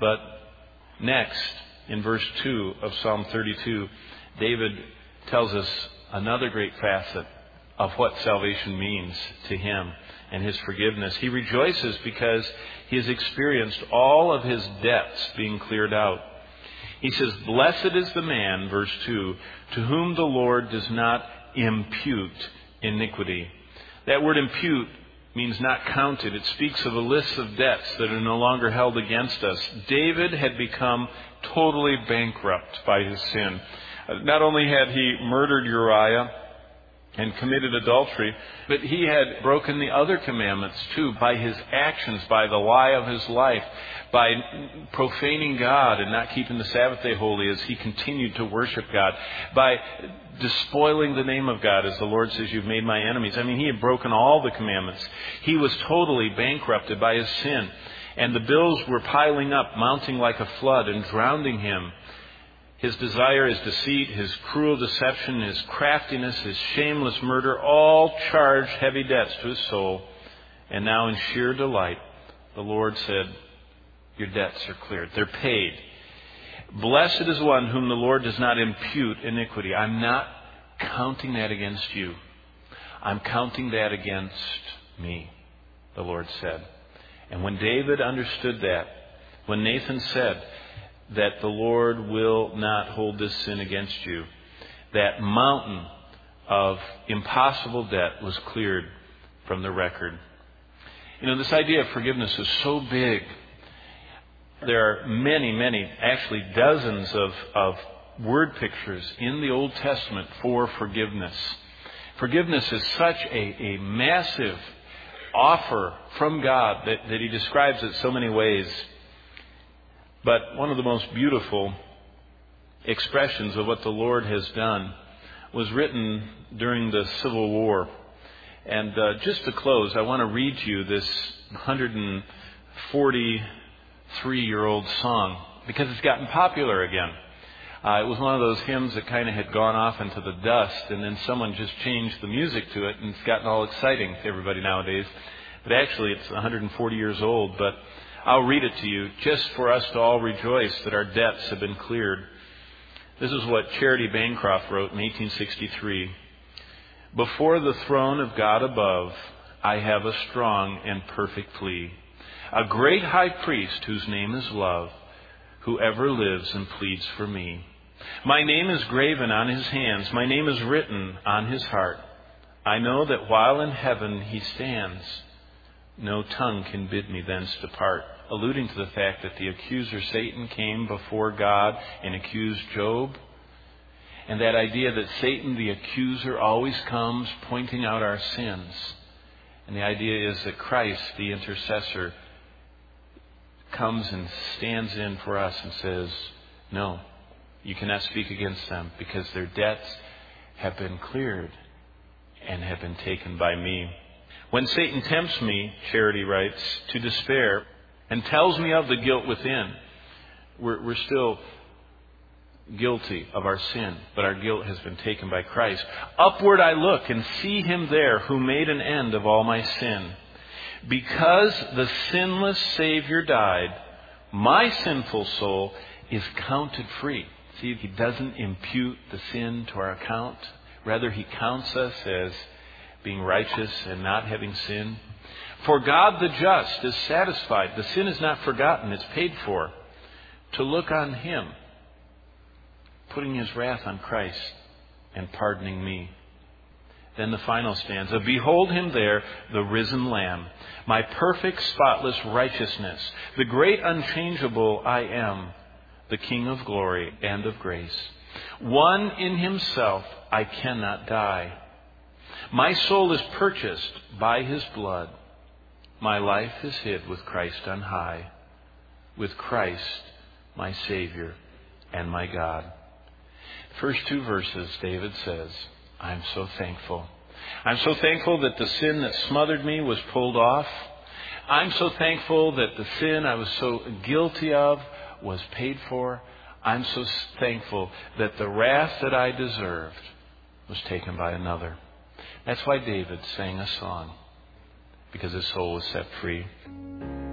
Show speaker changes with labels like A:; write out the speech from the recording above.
A: But next, in verse 2 of Psalm 32, David tells us another great facet of what salvation means to him and his forgiveness. He rejoices because he has experienced all of his debts being cleared out. He says, "Blessed is the man," verse 2, "to whom the Lord does not impute iniquity." That word impute means not counted. It speaks of a list of debts that are no longer held against us. David had become totally bankrupt by his sin. Not only had he murdered Uriah and committed adultery, but he had broken the other commandments too by his actions, by the lie of his life, by profaning God and not keeping the Sabbath day holy as he continued to worship God, by despoiling the name of God, as the Lord says, "You've made my enemies." I mean, he had broken all the commandments. He was totally bankrupted by his sin. And the bills were piling up, mounting like a flood and drowning him. His desire, his deceit, his cruel deception, his craftiness, his shameless murder, all charged heavy debts to his soul. And now in sheer delight, the Lord said, "Your debts are cleared. They're paid. Blessed is one whom the Lord does not impute iniquity." I'm not counting that against you. I'm counting that against me, the Lord said. And when David understood that, when Nathan said that the Lord will not hold this sin against you, that mountain of impossible debt was cleared from the record. You know, this idea of forgiveness is so big. There are many, actually dozens of word pictures in the Old Testament for forgiveness. Forgiveness is such a massive offer from God that he describes it so many ways. But one of the most beautiful expressions of what the Lord has done was written during the Civil War. And just to close, I want to read to you this 143-year-old song, because it's gotten popular again. It was one of those hymns that kind of had gone off into the dust, and then someone just changed the music to it, and it's gotten all exciting to everybody nowadays. But actually, it's 140 years old, but I'll read it to you just for us to all rejoice that our debts have been cleared. This is what Charity Bancroft wrote in 1863. "Before the throne of God above, I have a strong and perfect plea. A great high priest whose name is love, who ever lives and pleads for me. My name is graven on his hands. My name is written on his heart. I know that while in heaven he stands, no tongue can bid me thence depart," alluding to the fact that the accuser Satan came before God and accused Job. And that idea that Satan, the accuser, always comes pointing out our sins. And the idea is that Christ, the intercessor, comes and stands in for us and says, "No, you cannot speak against them because their debts have been cleared and have been taken by me." When Satan tempts me, Charity writes, to despair and tells me of the guilt within, we're still guilty of our sin, but our guilt has been taken by Christ. Upward I look and see him there who made an end of all my sin. Because the sinless Savior died, my sinful soul is counted free. See, he doesn't impute the sin to our account. Rather, he counts us as being righteous and not having sin. For God the just is satisfied. The sin is not forgotten. It's paid for. To look on him, putting his wrath on Christ and pardoning me. Then the final stanza, "Behold him there, the risen Lamb, my perfect, spotless righteousness, the great unchangeable I am, the King of glory and of grace. One in himself I cannot die. My soul is purchased by his blood. My life is hid with Christ on high, with Christ, my Savior and my God." First two verses, David says, I'm so thankful. I'm so thankful that the sin that smothered me was pulled off. I'm so thankful that the sin I was so guilty of was paid for. I'm so thankful that the wrath that I deserved was taken by another. That's why David sang a song, because his soul was set free.